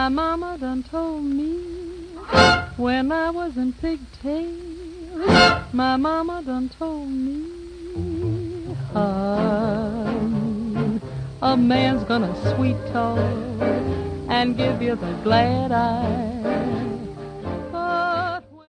My mama done told me when I was in pigtails. My mama done told me, hon, a man's gonna sweet talk and give you the glad eye.